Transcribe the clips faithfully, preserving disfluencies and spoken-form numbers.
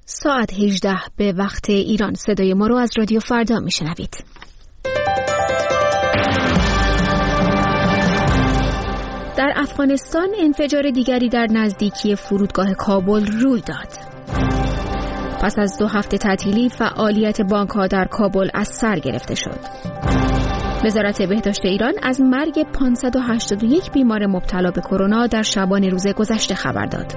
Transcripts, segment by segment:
ساعت هجده به وقت ایران. صدای ما رو از رادیو فردا میشنوید. در افغانستان انفجار دیگری در نزدیکی فرودگاه کابل روی داد. پس از دو هفته تعطیلی فعالیت بانک‌ها در کابل از سر گرفته شد. وزارت بهداشت ایران از مرگ پانصد و هشتاد و یک بیمار مبتلا به کرونا در شبانه روز گذشته خبر داد.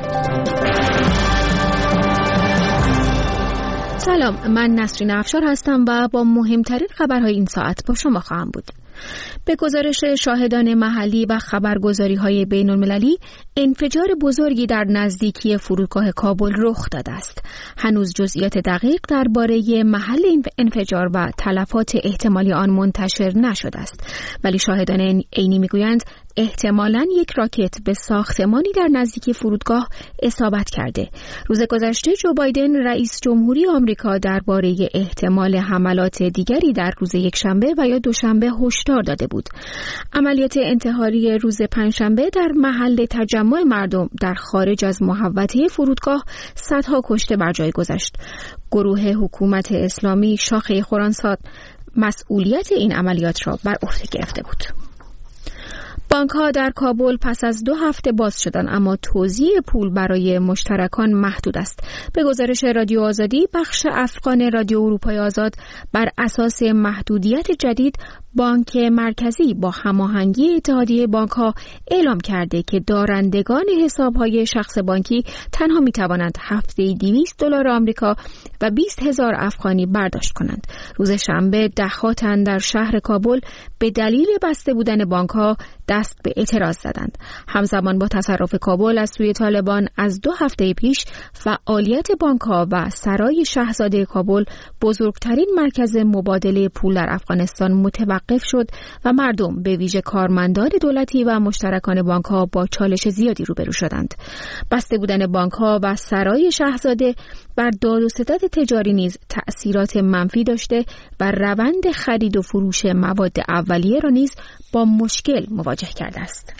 سلام، من نسرین افشار هستم و با مهمترین خبرهای این ساعت با شما خواهم بود. به گزارش شاهدان محلی و خبرگزاری‌های بین‌المللی، انفجار بزرگی در نزدیکی فرودگاه کابل رخ داده است. هنوز جزئیات دقیق درباره محل این انفجار و تلفات احتمالی آن منتشر نشده است، ولی شاهدان عینی می‌گویند احتمالاً یک راکت به ساختمانی در نزدیکی فرودگاه اصابت کرده. روز گذشته جو بایدن رئیس جمهوری آمریکا درباره احتمال حملات دیگری در روز یکشنبه و یا دوشنبه هشدار داده بود. عملیات انتحاری روز پنجشنبه در محل تجمع مردم در خارج از محوطه فرودگاه صدها کشته بر جای گذاشت. گروه حکومت اسلامی شاخه خراسان مسئولیت این عملیات را بر عهده گرفته بود. بانک‌ها در کابل پس از دو هفته باز شدند، اما توزیع پول برای مشترکان محدود است. به گزارش رادیو آزادی، بخش افغان رادیو اروپای آزاد بر اساس محدودیت جدید بانک مرکزی با هماهنگی اتحادیه بانک‌ها اعلام کرده که دارندگان حساب‌های شخص بانکی تنها می‌توانند هفته‌ای دویست دلار آمریکا و بیست هزار افغانی برداشت کنند. روز شنبه ده‌ها تن در شهر کابل به دلیل بسته بودن بانک‌ها دست به اعتراض زدند. همزمان با تصرف کابل از سوی طالبان از دو هفته پیش، فعالیت بانک‌ها و سرای شاهزاده کابل، بزرگترین مرکز مبادله پول در افغانستان، متوقف شد و مردم به ویژه کارمندان دولتی و مشترکان بانک‌ها با چالش زیادی روبرو شدند. بسته بودن بانک‌ها و سرای شاهزاده بر داد و ستد تجاری نیز تأثیرات منفی داشته و روند خرید و فروش مواد اولیه را نیز با مشکل مواجه کرده است.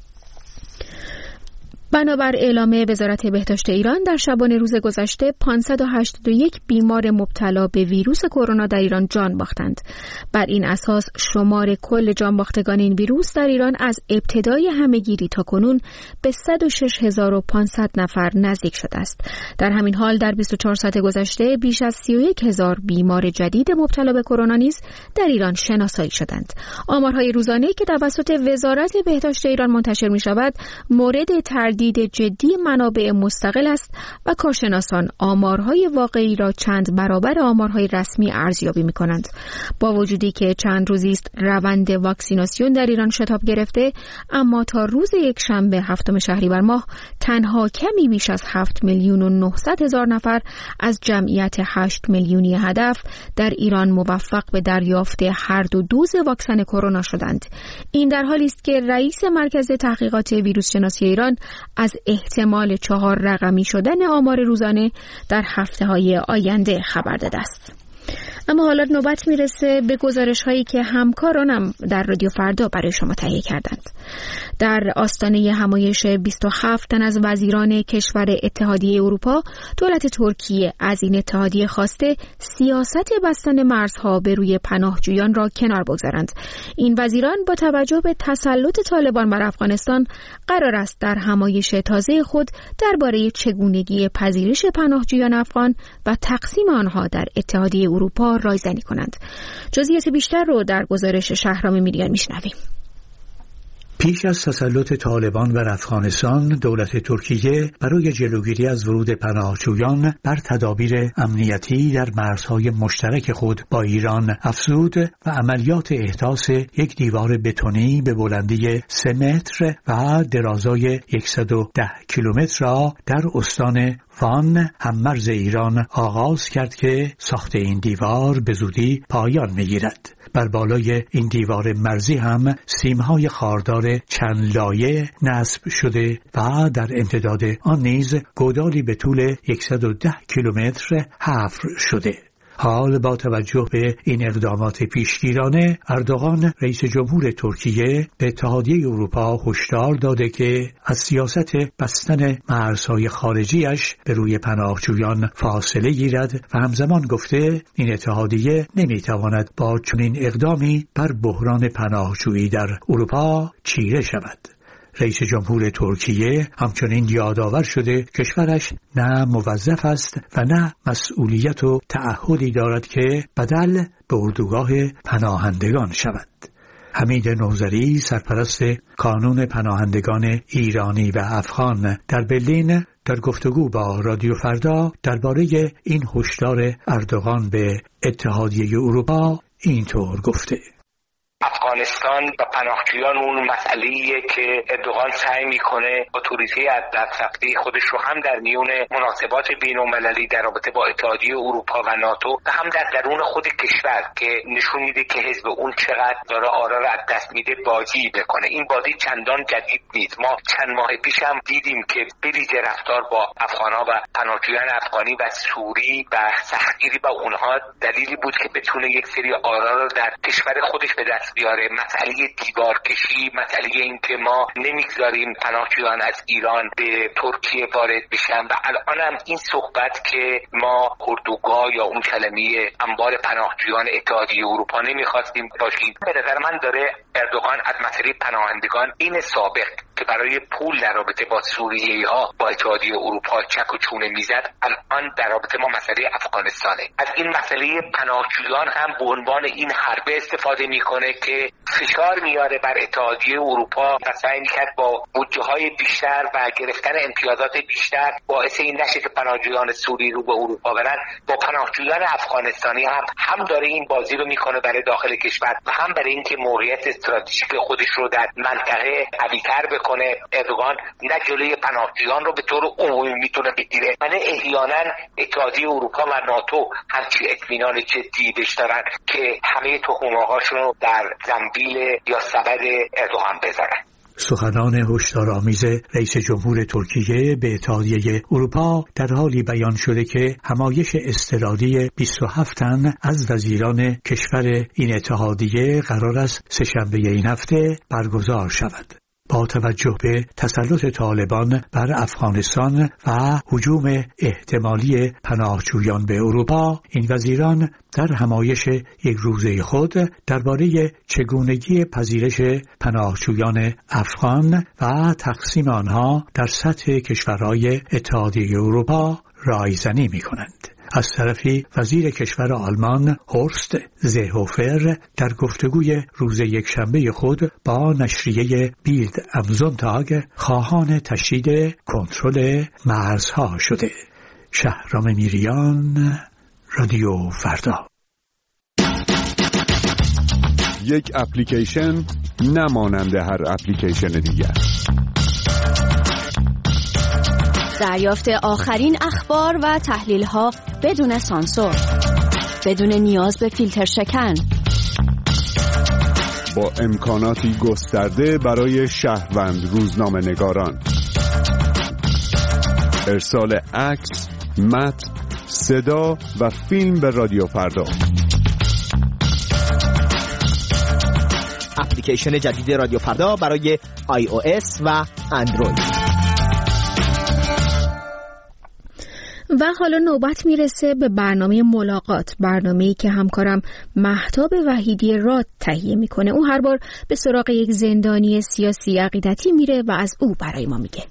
بنابر اعلام وزارت بهداشت ایران، در شبانه روز گذشته پانصد و هشتاد و یک بیمار مبتلا به ویروس کرونا در ایران جان باختند. بر این اساس شمار کل جان باختگان این ویروس در ایران از ابتدای همه‌گیری تا کنون به صد و شش هزار و پانصد نفر نزدیک شده است. در همین حال در بیست و چهار ساعت گذشته بیش از سی و یک هزار بیمار جدید مبتلا به کرونا نیز در ایران شناسایی شدند. آمارهای روزانه‌ای که توسط وزارت بهداشت ایران منتشر می‌شود مورد تردید جدی منابع مستقل است و کارشناسان آمارهای واقعی را چند برابر آمارهای رسمی ارزیابی می‌کنند. با وجودی که چند روزی است روند واکسیناسیون در ایران شتاب گرفته، اما تا روز یک شنبه هفتم شهریور ماه تنها کمی بیش از هفت میلیون و نهصد هزار نفر از جمعیت هشت میلیونی هدف در ایران موفق به دریافت هر دو دوز واکسن کرونا شدند. این در حالی است که رئیس مرکز تحقیقات ویروس شناسی ایران از احتمال چهار رقمی شدن آمار روزانه در هفته‌های آینده خبر داده است. اما حالا نوبت میرسه به گزارش هایی که همکارانم در رادیو فردا برای شما تهیه کردند. در آستانه همایش بیست و هفت تن از وزیران کشور اتحادیه اروپا، دولت ترکیه از این اتحادیه خواسته سیاست بستن مرزها به روی پناهجویان را کنار بگذارند. این وزیران با توجه به تسلط طالبان بر افغانستان قرار است در همایش تازه خود درباره چگونگی پذیرش پناهجویان افغان و تقسیم آنها در اتحادیه اروپا رایزنی کنند. جزئیات بیشتر رو در گزارش شهرام میلیان میشنویم. پیش از تسلط طالبان بر افغانستان، دولت ترکیه برای جلوگیری از ورود پناهجویان بر تدابیر امنیتی در مرزهای مشترک خود با ایران افزود و عملیات احداث یک دیوار بتونی به بلندی سه متر و درازای صد و ده کیلومتر را در استان وان هممرز ایران آغاز کرد که ساخت این دیوار به زودی پایان می‌گیرد. بر بالای این دیوار مرزی هم سیم‌های خاردار چند لایه نصب شده و در امتداد آن نیز گودالی به طول صد و ده کیلومتر حفر شده. حال با توجه به این اقدامات پیشگیرانه، اردوغان رئیس جمهور ترکیه به اتحادیه اروپا هشدار داده که از سیاست بستن مرزهای خارجیش به روی پناهجویان فاصله گیرد و همزمان گفته این اتحادیه نمیتواند با چنین اقدامی بر بحران پناهجویی در اروپا چیره شود. رئیس جمهور ترکیه همچنین یادآور شده کشورش نه موظف است و نه مسئولیت و تعهدی دارد که بدل به اردوگاه پناهندگان شود. حمید نوذری سرپرست کانون پناهندگان ایرانی و افغان در برلین در گفتگو با رادیو فردا درباره این هشدار اردوغان به اتحادیه اروپا اینطور گفته: افغانستان و پناهجویان اون مسئله‌ایه که اردوغان سعی میکنه اتوریته از دست رفته خودش رو هم در میون مناسبات بین‌المللی در رابطه با اتحادیه اروپا و ناتو و هم در درون خود کشور که نشون میده که حزب اون چقدر داره آرا رو از دست میده بازی بکنه. این بازی چندان جدید نیست. ما چند ماه پیش هم دیدیم که بریز رفتار با افغان‌ها و پناهجویان افغانی و سوری و سختگیری با اونها دلیلی بود که بتونه یک سری آرا رو در کشور خودش به دست بیاره. مسئله دیوار کشی، مسئله این که ما نمیگذاریم پناهجویان از ایران به ترکیه وارد بشن و الان هم این صحبت که ما اردوگاه یا اون کلمه انبار پناهجویان اتحادیه اروپا نمیخواستیم باشیم. به نظر من داره اردوغان از مسئله پناهندگان این سابق که برای پول در رابطه با سوریه ها با اتحادیه اروپا چک و چونه میزد، الان در رابطه ما مسئله افغانستانه. از این مسئله پناهجویان هم به عنوان این حربه استفاده میکنه که فشار میاره بر اتحادیه اروپا و سعی میکرد با بودجه های بیشتر و گرفتن امتیازات بیشتر باعث این نشه که پناهجویان سوری رو به اروپا برن. با پناهجویان افغانستانی هم هم داره این بازی رو میکنه برای داخل کشور و هم برای اینکه موقعیت استراتژیک خودش رو در منطقه قوی‌تر بکنه. اردوغان نه جلوی پناهجویان رو به طور عمومی میتونه بگیره و نه احیانا اتحادیه اروپا و ناتو همچی اطمینان جدی بهش دارن که همه تخم‌مرغ‌هاشون رو در زنبیل یا سبد اردوغان بذارن. سخنان هشدارآمیز رئیس جمهور ترکیه به اتحادیه اروپا در حالی بیان شده که همایش اضطراری بیست و هفت تن از وزیران کشور این اتحادیه قرار است سه‌شنبه این هفته برگزار شود. با توجه به تسلط طالبان بر افغانستان و هجوم احتمالی پناهجویان به اروپا، این وزیران در همایش یک روزه خود درباره چگونگی پذیرش پناهجویان افغان و تقسیم آنها در سطح کشورهای اتحادیه اروپا رایزنی می‌کنند. از طرفی وزیر کشور آلمان هورست زهوفر در گفتگوی روز یکشنبه خود با نشریه بیلد ام زونتاگ خواهان تشدید کنترل مرزها شده. شهرام میریان، رادیو فردا. یک اپلیکیشن نمانند هر اپلیکیشن دیگر. دریافت آخرین اخبار و تحلیل‌ها بدون سانسور، بدون نیاز به فیلتر شکن، با امکاناتی گسترده برای شهروند روزنامه‌نگاران. ارسال عکس، متن، صدا و فیلم به رادیو فردا. اپلیکیشن جدید رادیو فردا برای آی او اس و اندروید. و حالا نوبت میرسه به برنامه ملاقات، برنامه‌ای که همکارم مهتاب وحیدی راد تهیه میکنه. اون هر بار به سراغ یک زندانی سیاسی عقیدتی میره و از او برای ما میگه.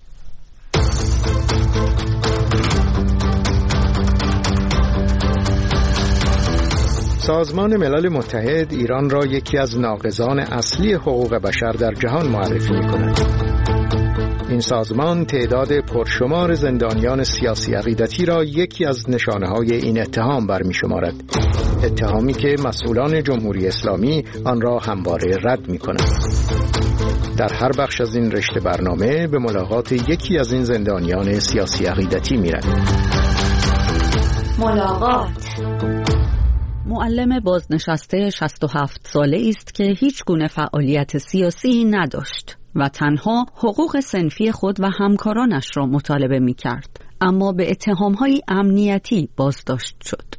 سازمان ملل متحد ایران را یکی از ناقضان اصلی حقوق بشر در جهان معرفی میکند. این سازمان تعداد پرشمار زندانیان سیاسی عقیدتی را یکی از نشانه‌های این اتهام برمی‌شمارد، اتهامی که مسئولان جمهوری اسلامی آن را همواره رد می‌کنند. در هر بخش از این رشته برنامه به ملاقات یکی از این زندانیان سیاسی عقیدتی می‌رویم. ملاقات. معلم بازنشسته شصت و هفت ساله است که هیچ گونه فعالیت سیاسی نداشت و تنها حقوق صنفی خود و همکارانش را مطالبه می کرد، اما به اتهام‌های امنیتی بازداشت شد.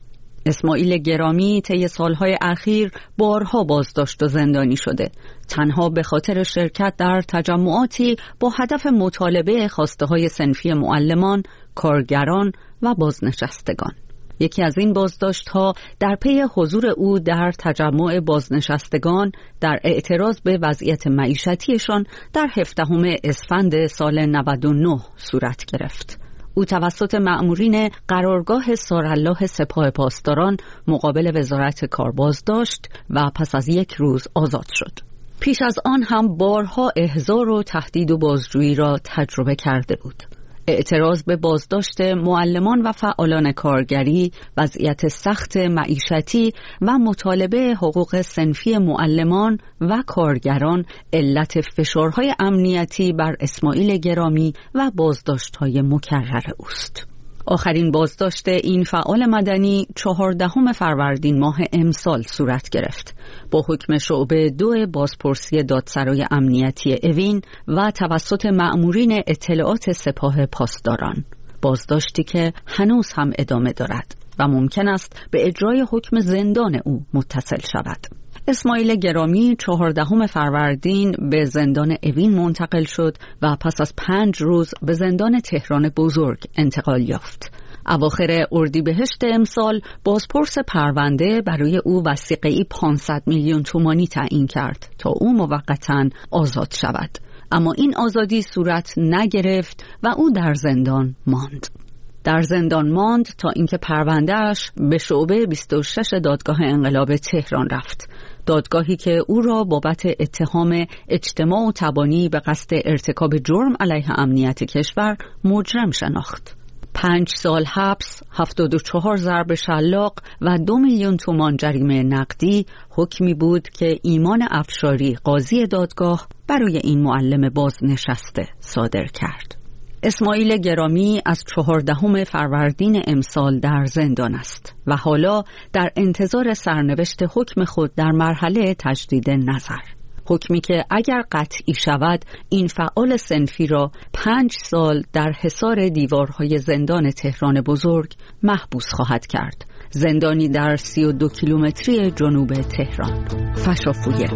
اسماعیل گرامی طی سالهای اخیر بارها بازداشت و زندانی شده، تنها به خاطر شرکت در تجمعاتی با هدف مطالبه خواسته‌های صنفی معلمان، کارگران و بازنشستگان. یکی از این بازداشت‌ها در پی حضور او در تجمع بازنشستگان در اعتراض به وضعیت معیشتیشان در هفدهم اسفند سال نود و نه صورت گرفت. او توسط مأمورین قرارگاه سارالله سپاه پاسداران مقابل وزارت کار بازداشت و پس از یک روز آزاد شد. پیش از آن هم بارها احضار و تهدید و بازجویی را تجربه کرده بود. اعتراض به بازداشت معلمان و فعالان کارگری، وضعیت سخت معیشتی و مطالبه حقوق صنفی معلمان و کارگران علت فشارهای امنیتی بر اسماعیل گرامی و بازداشت‌های مکرر اوست. آخرین بازداشت این فعال مدنی چهاردهم فروردین ماه امسال صورت گرفت با حکم شعبه دو بازپرسی دادسرای امنیتی اوین و توسط مأمورین اطلاعات سپاه پاسداران، بازداشتی که هنوز هم ادامه دارد و ممکن است به اجرای حکم زندان او متصل شود. اسماعیل گرامی چهاردهم فروردین به زندان اوین منتقل شد و پس از پنج روز به زندان تهران بزرگ انتقال یافت. اواخر اردیبهشت امسال بازپرس پرونده برای او وثیقه‌ای پانصد میلیون تومانی تعیین کرد تا او موقتاً آزاد شود، اما این آزادی صورت نگرفت و او در زندان ماند. در زندان ماند تا اینکه پرونده‌اش به شعبه بیست و شش دادگاه انقلاب تهران رفت، دادگاهی که او را بابت اتهام اجتماع و تبانی به قصد ارتکاب جرم علیه امنیت کشور مجرم شناخت. پنج سال حبس، هفتاد و چهار ضرب شلاق و دو میلیون تومان جریمه نقدی حکمی بود که ایمان افشاری قاضی دادگاه برای این معلم بازنشسته صادر کرد. اسماعیل گرامی از چهاردهم فروردین امسال در زندان است و حالا در انتظار سرنوشت حکم خود در مرحله تجدید نظر. حکمی که اگر قطعی شود این فعال صنفی را پنج سال در حصار دیوارهای زندان تهران بزرگ محبوس خواهد کرد، زندانی در سی و دو کیلومتری جنوب تهران. فشافویه.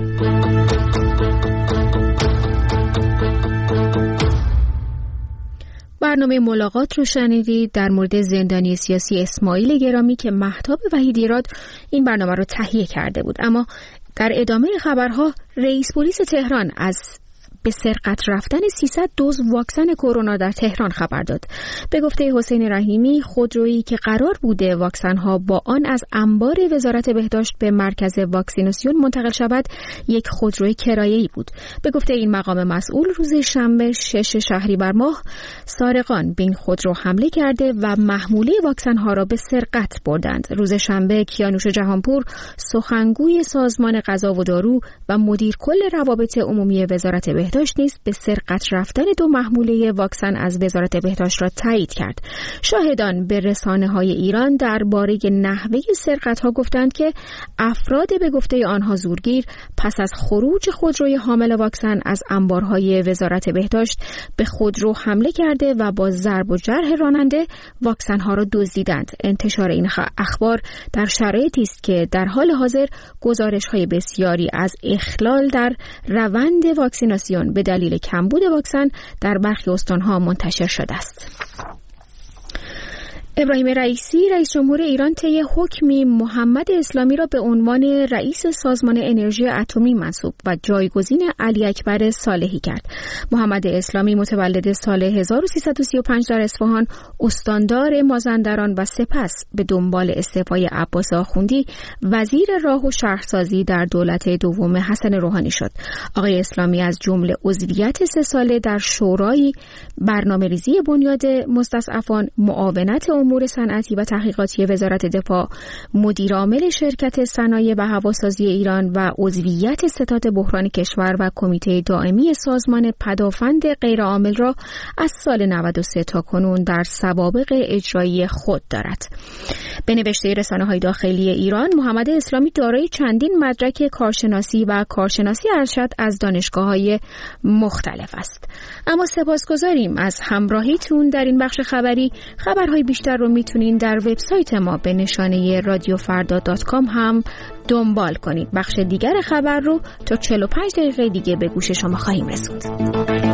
برنامه ملاقات رو شنیدید در مورد زندانی سیاسی اسماعیل گرامی که مهتاب وحیدیراد این برنامه رو تهیه کرده بود. اما در ادامه خبرها رئیس پلیس تهران از به سرقت رفتن سیصد دوز واکسن کرونا در تهران خبر داد. به گفته حسین رحیمی، خودرویی که قرار بوده واکسن‌ها با آن از انبار وزارت بهداشت به مرکز واکسیناسیون منتقل شود، یک خودروی کرایه‌ای بود. به گفته این مقام مسئول، روز شنبه شش شهریور ماه سارقان به این خودرو حمله کرده و محموله واکسن‌ها را به سرقت بردند. روز شنبه کیانوش جهانپور، سخنگوی سازمان غذا و دارو و مدیر کل روابط عمومی وزارت بهداشت بهداشت نیز به سرقت رفتن دو محموله واکسن از وزارت بهداشت را تایید کرد. شاهدان به رسانه‌های ایران درباره نحوه سرقت‌ها گفتند که افراد به گفته آنها زورگیر پس از خروج خودروی حامل واکسن از انبارهای وزارت بهداشت به خودرو حمله کرده و با ضرب و جرح راننده واکسن‌ها را دزدیدند. انتشار این اخبار در شرایطی است که در حال حاضر گزارش‌های بسیاری از اخلال در روند واکسیناسیون به دلیل کمبود واکسن در برخی استان‌ها منتشر شده است. ابراهیم رئیسی رئیس جمهور ایران طی حکمی محمد اسلامی را به عنوان رئیس سازمان انرژی اتمی منصوب و جایگزین علی اکبر صالحی کرد. محمد اسلامی متولد سال هزار و سیصد و سی و پنج در اصفهان، استاندار مازندران و سپس به دنبال استعفای عباس آخوندی وزیر راه و شهرسازی در دولت دوم حسن روحانی شد. آقای اسلامی از جمله عضویت سه ساله در شورای برنامه‌ریزی بنیاد مستضعفان، معاونت امور صنعتی و تحقیقاتی وزارت دفاع، مدیر عامل شرکت صنایع و هواسازی ایران و عضویت ستاد بحران کشور و کمیته دائمی سازمان پدافند غیرعامل را از سال نود و سه تا کنون در سوابق اجرایی خود دارد. به نوشته رسانه‌های داخلی ایران، محمد اسلامی دارای چندین مدرک کارشناسی و کارشناسی ارشد از دانشگاه‌های مختلف است. اما سپاسگزاریم از همراهیتون در این بخش خبری. خبرهای بیشتر رو میتونین در وبسایت ما به نشانه رادیو فردا دات کام هم دنبال کنید. بخش دیگر خبر رو تا چهل و پنج دقیقه دیگه به گوش شما خواهیم رسوند.